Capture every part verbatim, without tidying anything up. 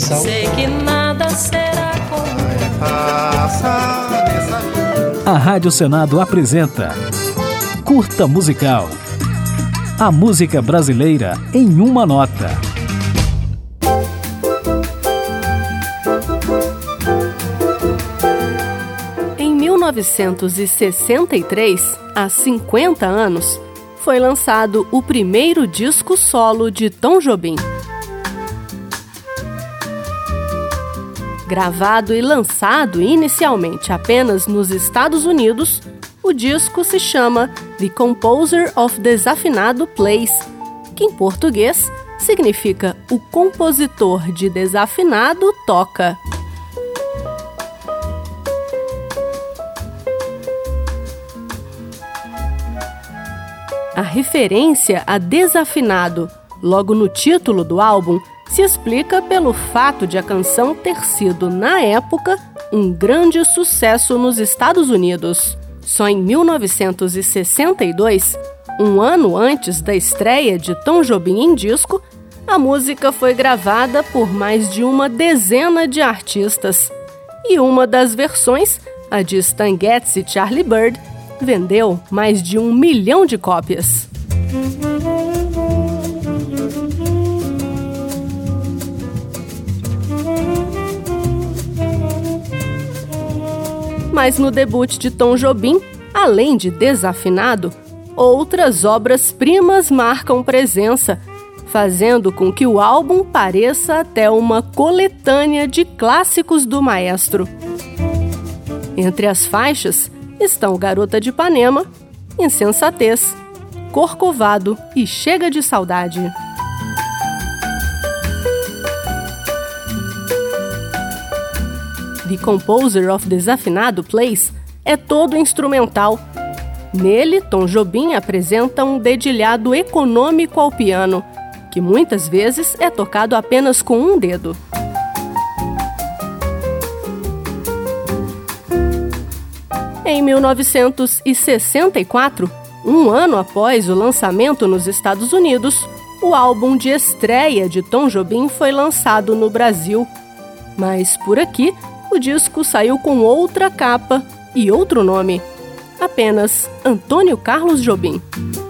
sal. Sei que nada será como passa nessa vida. A Rádio Senado apresenta Curta Musical. A música brasileira em uma nota. Em mil novecentos e sessenta e três, há cinquenta anos, foi lançado o primeiro disco solo de Tom Jobim. Gravado e lançado inicialmente apenas nos Estados Unidos, o disco se chama The Composer of Desafinado Plays, que em português significa O Compositor de Desafinado Toca. A referência a desafinado, logo no título do álbum, se explica pelo fato de a canção ter sido, na época, um grande sucesso nos Estados Unidos. Só em mil novecentos e sessenta e dois, um ano antes da estreia de Tom Jobim em disco, a música foi gravada por mais de uma dezena de artistas. E uma das versões, a de Stan Getz e Charlie Bird, vendeu mais de um milhão de cópias. Mas no debut de Tom Jobim, além de Desafinado, outras obras-primas marcam presença, fazendo com que o álbum pareça até uma coletânea de clássicos do maestro. Entre as faixas estão Garota de Ipanema, Insensatez, Corcovado e Chega de Saudade. The Composer of Desafinado Plays é todo instrumental. Nele, Tom Jobim apresenta um dedilhado econômico ao piano, que muitas vezes é tocado apenas com um dedo. Em mil novecentos e sessenta e quatro, um ano após o lançamento nos Estados Unidos, o álbum de estreia de Tom Jobim foi lançado no Brasil. Mas por aqui, o disco saiu com outra capa e outro nome, apenas Antônio Carlos Jobim.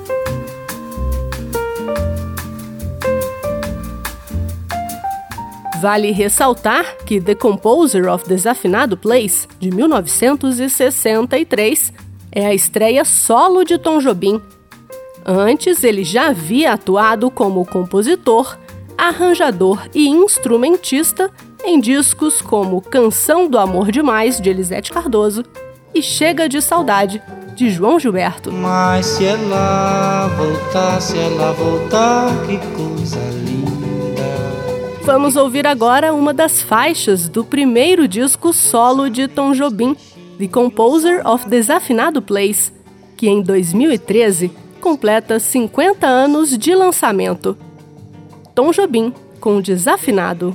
Vale ressaltar que The Composer of Desafinado Plays, de mil novecentos e sessenta e três, é a estreia solo de Tom Jobim. Antes, ele já havia atuado como compositor, arranjador e instrumentista em discos como Canção do Amor Demais, de Elisete Cardoso, e Chega de Saudade, de João Gilberto. Mas se ela voltar, se ela voltar, que coisa linda. Vamos ouvir agora uma das faixas do primeiro disco solo de Tom Jobim, The Composer of Desafinado Plays, que em dois mil e treze completa cinquenta anos de lançamento. Tom Jobim com Desafinado.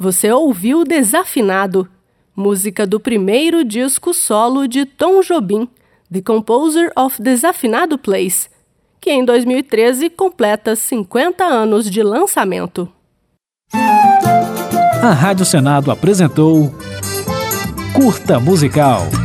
Você ouviu Desafinado, música do primeiro disco solo de Tom Jobim, The Composer of Desafinado Plays, que em dois mil e treze completa cinquenta anos de lançamento. A Rádio Senado apresentou Curta Musical.